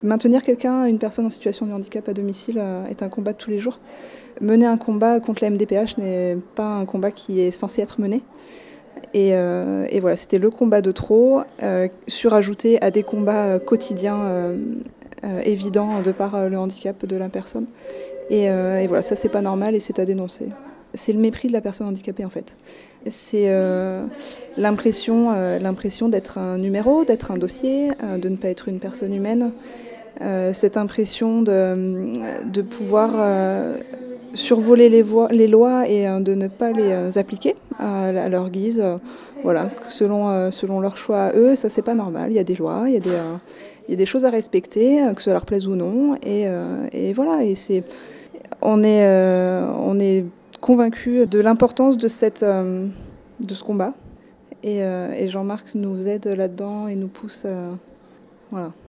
Maintenir une personne en situation de handicap à domicile est un combat de tous les jours. Mener un combat contre la MDPH n'est pas un combat qui est censé être mené. Et voilà, c'était le combat de trop, surajouté à des combats quotidiens évidents de par le handicap de la personne. Et voilà, ça c'est pas normal et c'est à dénoncer. C'est le mépris de la personne handicapée en fait. C'est l'impression d'être un numéro, d'être un dossier, de ne pas être une personne humaine. Cette impression de pouvoir survoler les lois et de ne pas les appliquer à leur guise, voilà, selon leur choix à eux, ça c'est pas normal. Il y a des lois, il y a des choses à respecter, que ça leur plaise ou non, et voilà. On est convaincus de l'importance de ce combat, et Jean-Marc nous aide là-dedans et nous pousse, voilà.